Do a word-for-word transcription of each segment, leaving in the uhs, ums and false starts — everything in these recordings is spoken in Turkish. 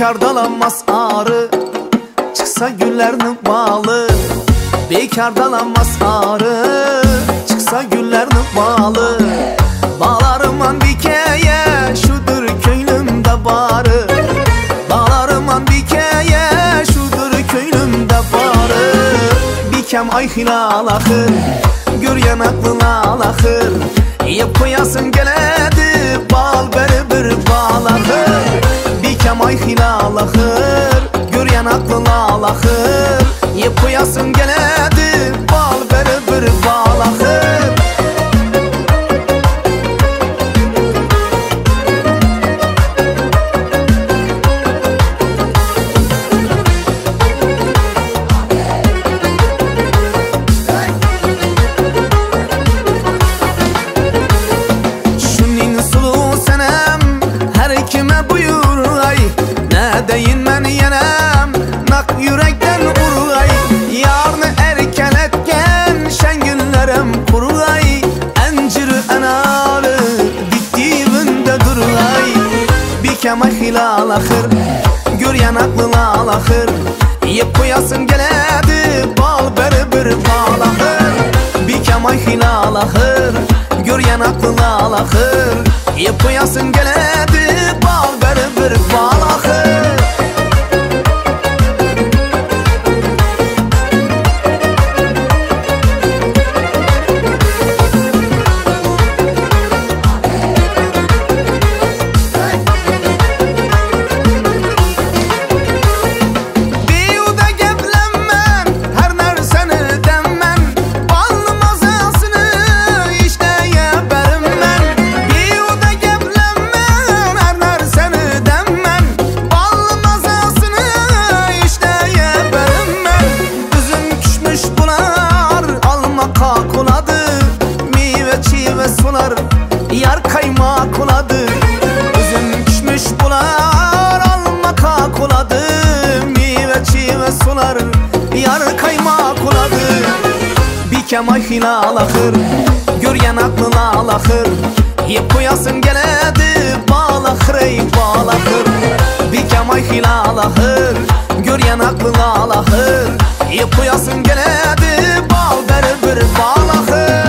Bekar dalanmaz arı, çıksa güllerinin balı. Bekar dalanmaz arı, çıksa güllerinin balı. Bağlarıman dikeye, şudur köylümde barı. Bağlarıman dikeye, şudur köylümde barı. Bikem ay hilal ahır, gör yanaklına alahır. Yep koyasın geledi, bal beri bir bal ahır. Bikem ay hilal ahır, gör yanaklına alahır. Yep koyasın geledi, bal beri bir bal ahır. Deyin ben yenem, nak yürekten uray. Yarını erken etken, şengillerim kuray. Enciri enalı, diktiğimde duray. Bikeme hilal ahır, gör yanaklına alahır. Yep koyasın geledi, bal beri bir bal ahır. Bikeme hilal ahır, gör yanaklına alahır. Yep koyasın geledi, bal beri bir bal ahır. Sular, yar kaymak oladı. Üzüm düşmüş bular, alma kak oladı. Meyve çiğve sular, yar kaymak oladı. Bikem ay hilal ahır, gör yanaklına alahır. Yep koyasın geledi, bal ahır ey bal ahır. Bikem ay hilal ahır, gör yanaklına alahır. Yep koyasın geledi, bal beri bir bal ahır.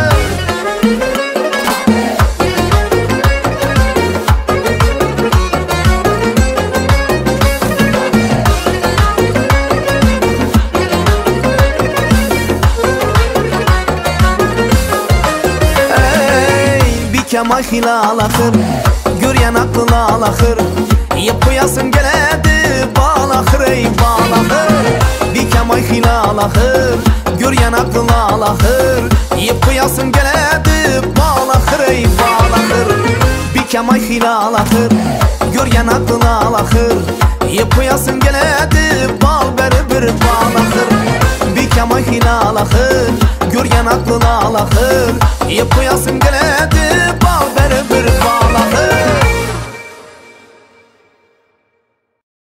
Bikem ay hilal ahır, gör yanaklına alahır. Yep koyasın geledi, bal ahır ey bal ahır. Bikem ay hilal ahır, gör yanaklına alahır. Yep koyasın geledi, bal ahır ey bal ahır. Bikem ay hilal ahır, gör yanaklına alahır. Yep koyasın geledi, bal beri bir bal ahır. Bikem ay hilal ahır, gör yanaklına alahır. Yep koyasın geledi, bal beri bir bal ahır.